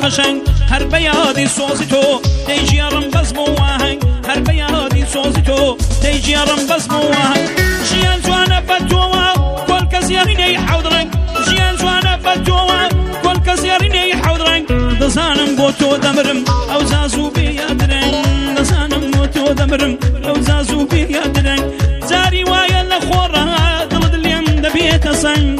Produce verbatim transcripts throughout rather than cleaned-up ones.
قشنگ هر بیادی سوزی تو دیجیارم بزم و آهنگ هر بیادی سوزی تو دیجیارم بزم و آهنگ جیان جوانه بدوه کل کس یارینه حود رنگ جیان جوانه بدوه کل کس یارینه حود رنگ دزانم بو تو دمرم او زازو بیاد رنگ دزانم بو تو دمرم او زازو بیاد رنگ زاری وای لخوره دل دلیم دبیت سنگ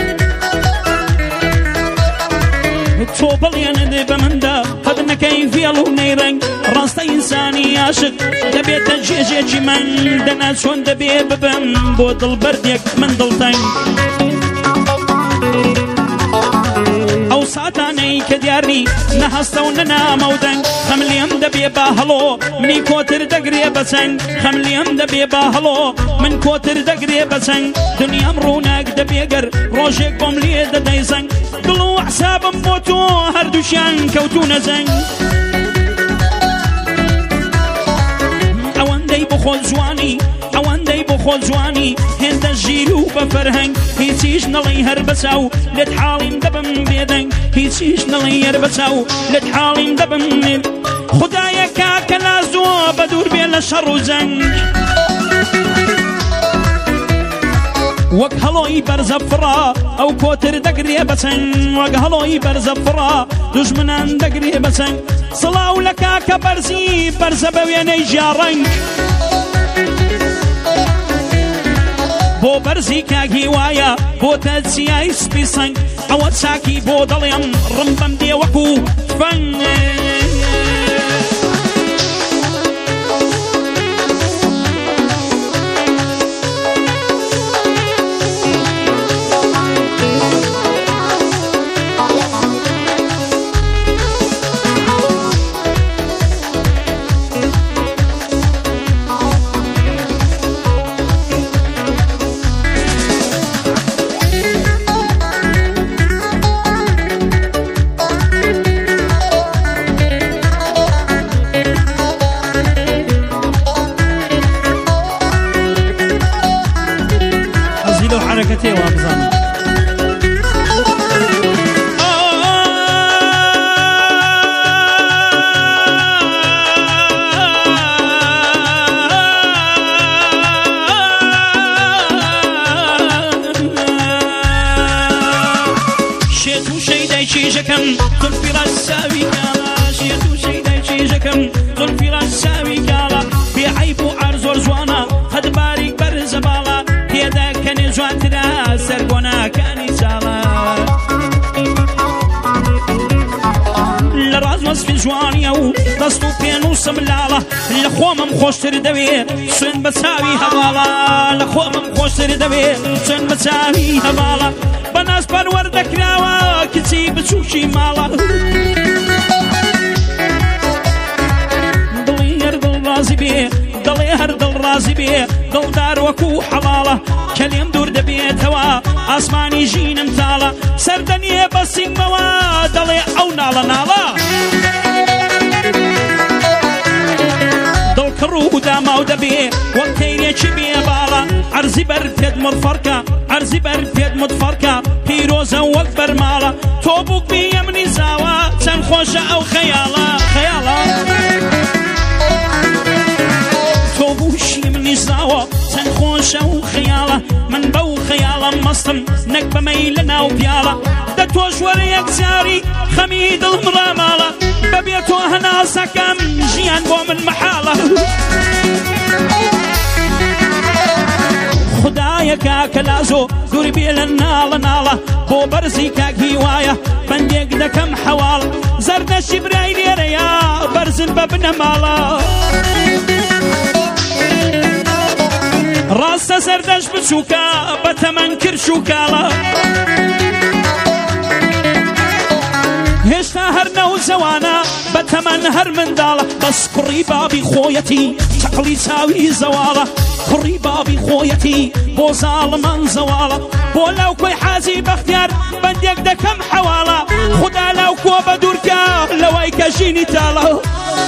تو بليان بمندا هذا كيف يلو نيرن راست إنساني عاشق دبيت الجيجي جمن دنا شون دبي ببم بود البرديك من ضلتين أو ساتاني كديارني نهستوننا مودن خمليم دبي باهلو من كوتر دقري بسن خمليم دبي باهلو من كوتر دقري بسن دنيا مرونك دبي قر روجك بملي ددايزن دلو حساب موتو هردوشان كوتو زنگ اوان دي بخول زواني اوان دي بخول زواني هند الجيلو بفرهنگ هيتيش نلي هربساو لتحالي مدبم بيدنگ هيتيش نلي هربساو لتحالي مدبم بيدنگ خدايا كاك لازو بدور بين الشر وزنگ وك هلوي برزفرا او كوتر دقري بسن وك هلوي برزفرا دجمنان دقري بسن صلاو لكا كبرزي برزبويني جارنج بو برزي كاكي وايا بو تدسي ايس بيسن او تساكي بو ضليم رمبم دي وكو فن حركتي وابزان شيتو شيداي شيجكم تنفي راساوي كالا شيتو شيداي شيجكم تنفي راساوي كالا بعيبو عرزور زوانا خد باريك برزبالا هيدا كان جوان تدا سرقونا كاني سالا لراز وصف جوانيو دستو بينو سملالا لخوام مخوش تردوي سن بتساوي هبالا لخوام مخوش تردوي سن بتساوي هبالا بناس بالوردك راوا كتي بتشوشي مالا ضلي يرضل رازي بيه ضلي هردل رازي بيه دل دار وكو حلاله كليم دور دبيت هوا اسماني جين متاله سردنيه بسين موا دلي او نالا نالا دل كرو داما ودبي وكيري تشبي بالا عرزي برفيد مرفركه عرزي برفيد متفركه بيروزا واكبر مالا توبوك بيمني زاوا تنخوشه او خياله خياله توبوشي مني زاوا تنخوشه وخياله من بو خياله مصم نكبه ميلنا وبياله دتوش وريك زاري خميد المراماله ببيتو هنا سكم جيان بو من محاله خدايا كاك لازو دوري بيل النالا نالا بو برزي كاك هواية بنديك دكم حوال زرد شبرايلي ريا برزن بابن مالا راس سردش بشوكا بتمن كرشوكالا هشتا هرنا وزوانا بتمن هر من دالا بس قريبا بخويتي شقلي ساوي زوالا قريبا بخويتي بو ظالمان زوالا بو لو كوي حازي باختيار بنديك دكم حوالا خدا لو كو بدوركا لو ايكا جيني تالا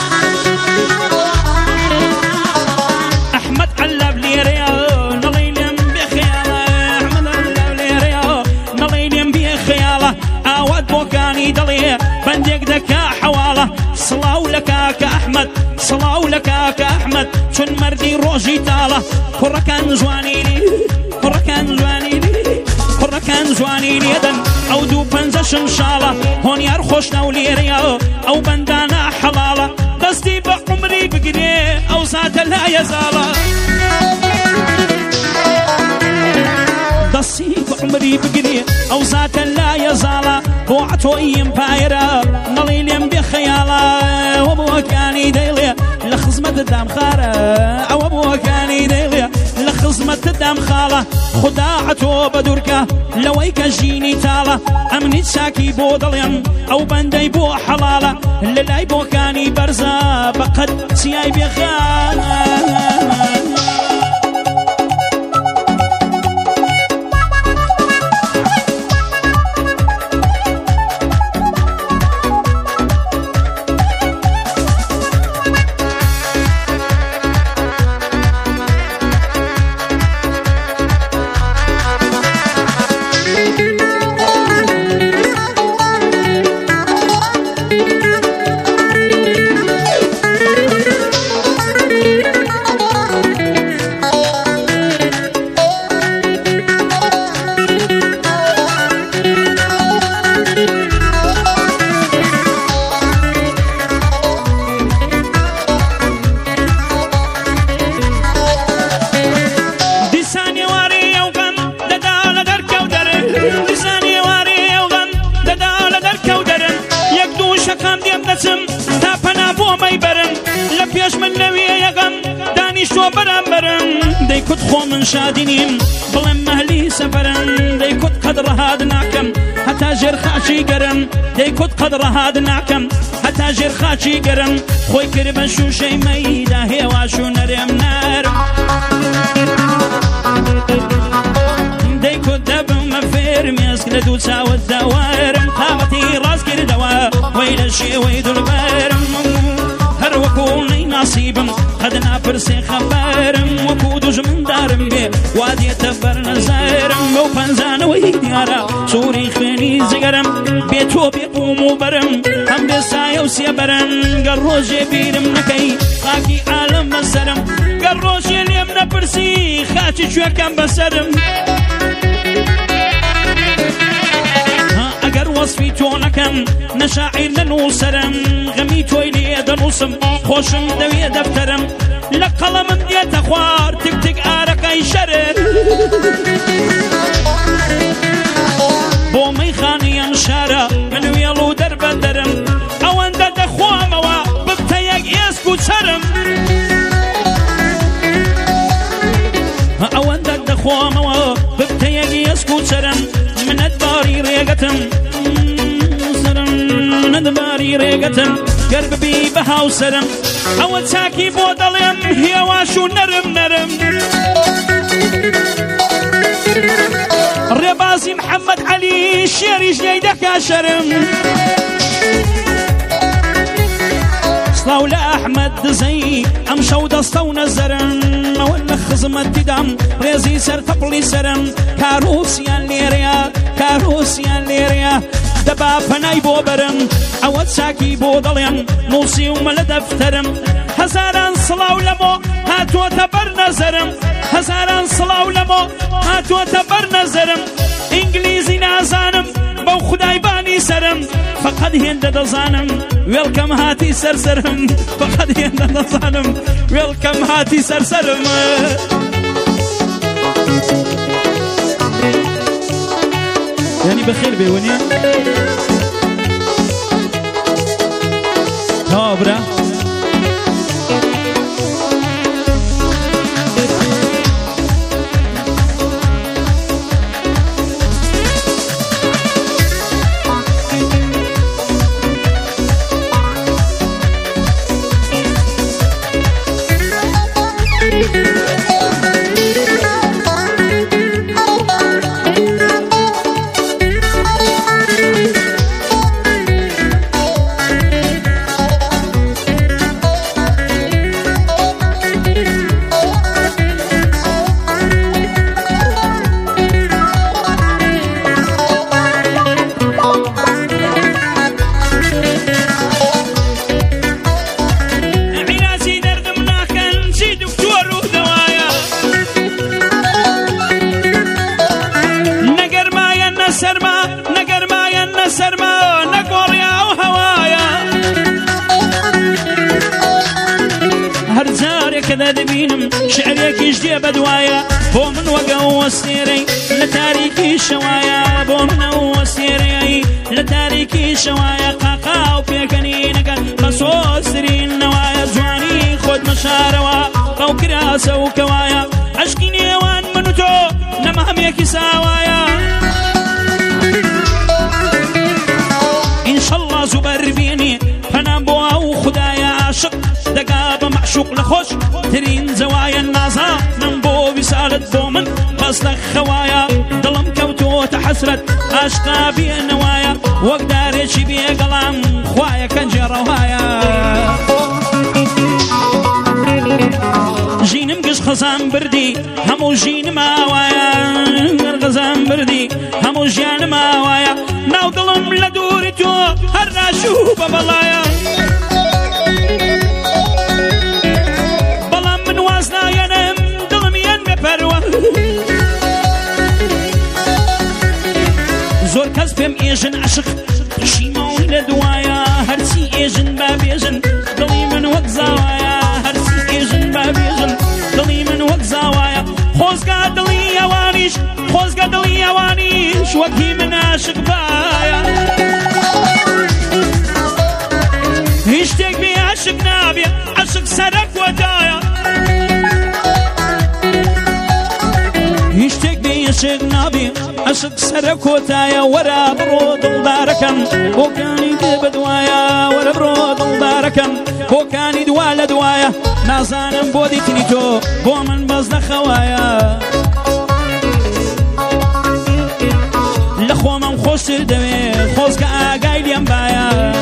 احمد علب لي ريال نليلم بخياله احمد علب لي ريال نليلم بخياله اود بوكاني دلي بنديك دكا حواله صلاو لك كأحمد صلاو لك كأحمد شن مردي روجي تاله كركان جوانيني كركان جوانيني كركان جوانيني يدن او دو بنزا شمشاله هون يار خوشنا وليريا او بندانا حلاله دستي بعمري بقري او ساعة لا يزاله دستي بعمري بقري او ساعة لا يزاله بوعتو ايم بايرا نليلين بخياله وابوه كاني ديلي لخزمة الدام خارة او ابوه كاني ديلي لخزمة الدام خالة خداعتو بدوركا لويك جيني تالا امني ساكي بو ضليم او بندي بو حلالة للاي بو كاني برزا بقد سياي بخاله ديكوت خو من شادينين بلم مهلي سفرن ديكوت قدر هاد ناكم حتى جر خاشي قرن ديكوت قدر هاد ناكم حتى جر خاشي قرن خوي كربن شو شي ميدا هي واشو نرم نار ديكوت دب مفير ميسك لدو تساوي الدوار قامتي راس كر دوا ويل الشي ويدو البارم هر وكوني نصيبم خدنا فرسي خبارم وكودوج من دارم بي وادي تبرنا زارم وفنزان ويديارا سوري خيني زقرم بيتو بيقومو برم هم بسايا وسيبرن قروجي بيرم نكي خاكي عالم مسرم قروجي اليم نفرسي خاتي شوية كان بسرم اگر وصفي تونكم نشاعر ننوسرم غمي تويلي دنوسم خوشم دوي دفترم لقلم ديت اخوار تك تك ارقي شرر بومي خاني انشارة من ويلو درب درم او اند دخوا موا ببتيق يسكو سرم او اند دخوا موا ببتيق يسكو سرم من الداري ريقتم من الداري ريقتم قرب بي بها وسرم او تاكي بودلم هي واشو نرم نرم الربازي محمد علي شيري جيدك يا شرم صلاو لأحمد زي امشو دستو نزرم ولا خزمة دم ريزي سر تقلي سرم كاروسيان ليريا كاروسيان ليريا دبا فناي بوبرم او تساكي بودلم نوصي ومل دفترم هزاران صلاو لمو هاتو تبر نزرم هزاران صلاو لمو هاتو تبر نزرم انجليزي نازانم بو خداي باني سرم فقد هند دزانم ويلكم هاتي سرسرم فقد هند دزانم ويلكم هاتي سرسرم يعني بخير بيوني طابرة كذا دبينم شعرك يجدي بدوايا بو من وقا وسيري لتاريكي الشوايا بو من وسيري لتاريكي الشوايا قاقا وفيكنينك قصو سرين نوايا جواني خود مشاروا قو كراسة وكوايا عشقي نيوان منو تو نمهم يكي ساوايا إن شاء الله زبر بيني فنبوا وخدايا عاشق دقابة معشوق لخوش ترين زوايا النازا ننبو بسالة بومن قصلك خوايا ظلم كوتو تحسرت عشقا بي نوايا وقدار يشي بي قلام خوايا كنجر وهايا جينم قش خزان بردي همو جين ماوايا غزان بردي همو جيان ماوايا ناو ظلم لدورتو هرناشو ببلايا بلام من وازنا ينم ظلم ين ببروا زور كز بهم ايجن عشق شيمون لدوايا هرسي ايجن بابيجن ضلي من وقت زوايا هرسي ايجن بابيجن ضلي من وقت زوايا خوزقا دلي اوانيش خوزقا دلي اوانيش وكي من عشق بايا يشتاق بي عشق نابيا عشق سرك ودايا يشتاق بي عشق نابيا عشق سرك ودايا ورا برود الداركم وكاني بدوايا ورا برود الداركم وكاني دوال دوايا نازانم بودي تنيتو بو من بزد خوايا لخو من خوش دوي خوزك آقاي ليم بايا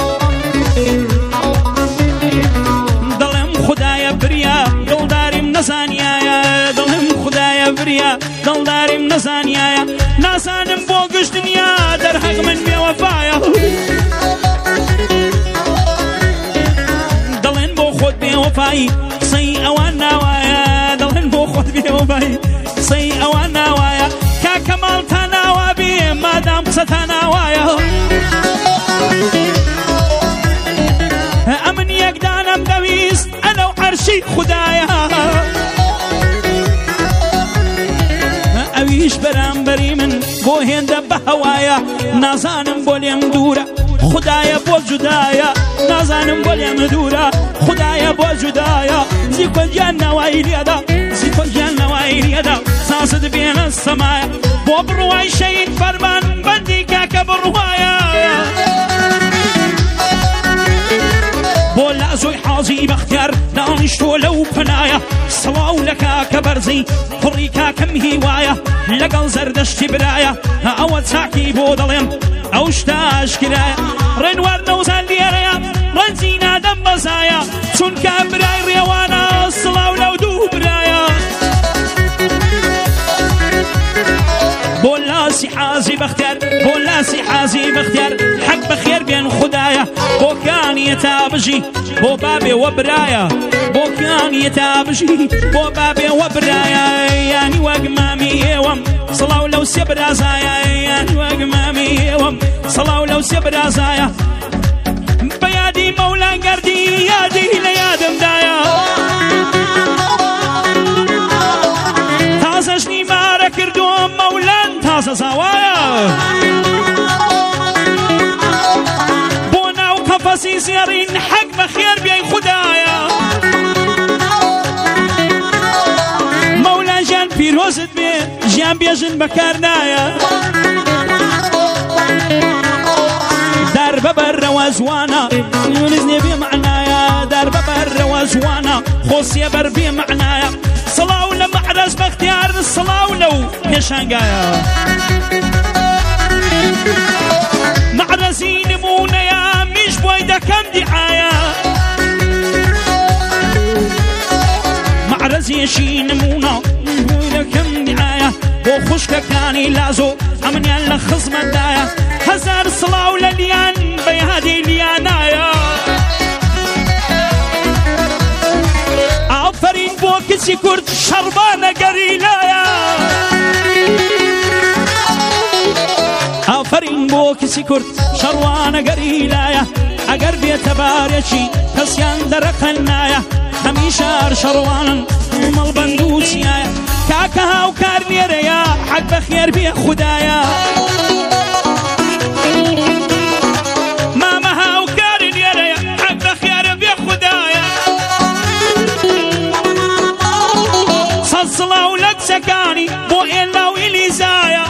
ظلم خدايا بريا دلدارم نزانيايا ظلم خدايا بريا دلدارم نزانيايا نازانم بوغش دنيا در حق من بوفايا ظلن بو خود بوفاي صي اوان نوايا ظلن بو خود بوفاي صي اوان نوايا كمال تناوى بي ما دام ستناوايا امن يقدانم دويس انا وعرشي خدايا اويش برام بري من بو هند بهوايا نازانم بوليم دورا خدايا بو جدايا نازانم بوليم دورا خدايا بو جدايا زيكو الجنة ويليدا زيكو الجنة ويليدا ساسد بين السماء بو برواي شيء فرمان بدي كاك بروايا بولا زوي حازي بختيار دانشتو لو بنايا صلاو لكا كبرزي فريكا كم هوايا لقل زردشتي برايا اول ساكي بودلين اوشتاش كرايا رنوار نوزان دياريا رنزينا دم بزايا سون كابراي ريوانا صلاو لو دو برايا بولا سي حازي بختيار بولا سي حازي بختيار حق بخير بين خدايا بو كان يتابجي بو بابي وبرايا بو كان يتابجي بو بابي وبرايا يعني وقمامي يوم صلاو لو سبرازايا يعني وقمامي يوم صلاو لو سبرازايا بيادي مولا قردي يادي ليادم دايا تازجني مارا كردوم مولان تازا زوايا بونا وكفاسي زيارين حق بخير بيا خدايا مولا جان بيروزت بي جان بيجن بكارنايا دار ببر وزوانا يونزني بمعنايا دار ببر وزوانا خوصي بر بمعنايا صلاو لما عرس باختيار الصلاو لو يشانقايا معرزين مونا يا مش بويدا كم دعايا معرزي شين مونا بويدا كم دعايا بو خشك كاني لازو عمن يلا خصم الدايا هزار صلاو لليان بيهادي ليانايا عفرين بوكسي كرد شربانة قريلايا عفرين بوكسي كرد شروانة قريلايا اگر بيتباريشي تسيان درقنايا هميشار شروان مال بندوسيا كاكا وكار نيريا حق بخير بي خدايا مامها وكار نيريا حق بخير بي خدايا صلصلا ولك سكاني بو إلا وإلي زايا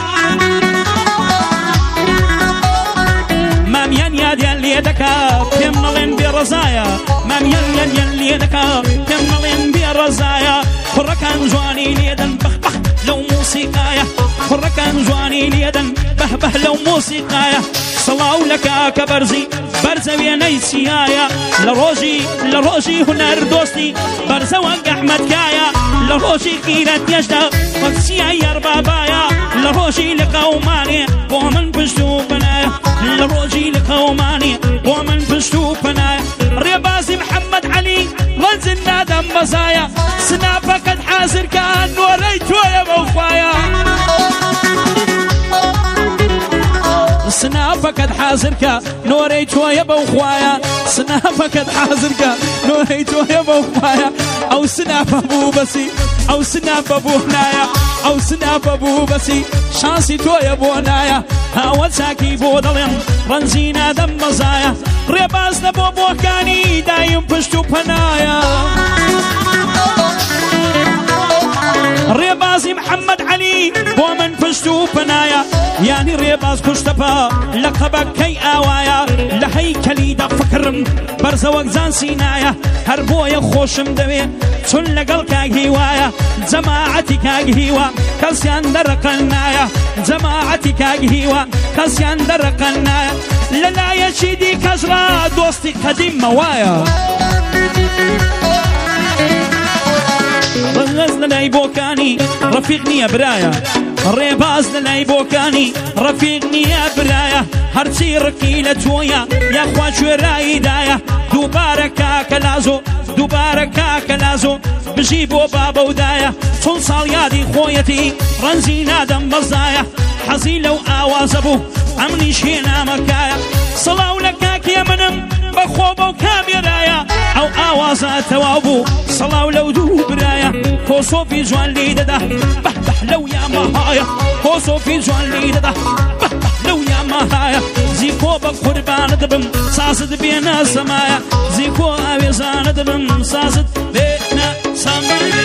ماميان يا ديال يدكا تمنلين برزايا ماميان يا ديال تمنلين برزايا خركان جواني ليدن بخ بخ لو موسيقايا خركان جواني ليدن بخ بخ لو موسيقايا صلاو لك كبرزي برزوي نيسيايا لروجي لروجي هنر دوستي برزوك أحمد كايا لروجي كيرت يجدا وكسيا يربابايا لروجي لقوماني ومن بشتو بنايا لروجي لقوماني ومن بشتو بنايا ريبازي محمد علي رنزلنا دم مزايا سنافك حازر كان وريتو يا بوخايا سنافك حازرك نوريتو يا بوخايا سنافك حازرك نوريتو يا بوخايا او سناف ابو بسي او سناف ابو هنايا او سناف ابو بسي شانسي تو يا بونايا هاول ساكي بودلم رنزينا دم مزايا ريباز نبو بوكاني دايم بشتو بنايا ريبازي محمد علي ومن فشتو بنايا يعني ريباز كشتفا لقبك كي آوايا لهيكلي دا فكرم برزوك زان سينايا هربويا خوشم دوي تون لقلقا هيوايا جماعتي كاق هيوا كسيان درقنايا جماعتي كاق هيوا كسيان درقنايا للا يشيدي كزرا دوستي قديم موايا رغزنا لايبوكاني رفيقني يا برايا ريبازنا لايبوكاني رفيقني يا برايا هرتي ركيلة تويا يا اخوان شو رايدايا دوبارة كاكلازو دوبارة كاكلازو بجيبو بابا ودايا تنصال يادي خويتي رنزينا دم مزايا حزين لو آواز ابو عمني شينا مكايا صلاو لكاك يا منم بخوبو كاميرايا او آوازات توابو صلاو لو دو برايا كوسو في جوان ليددا بح بح لو يا مهايا كوسو في جوان ليددا بح بح لو يا مهايا زيكو بقربان دبم ساسد بينا سمايا زيكو اويزان دبم ساسد بينا سمايا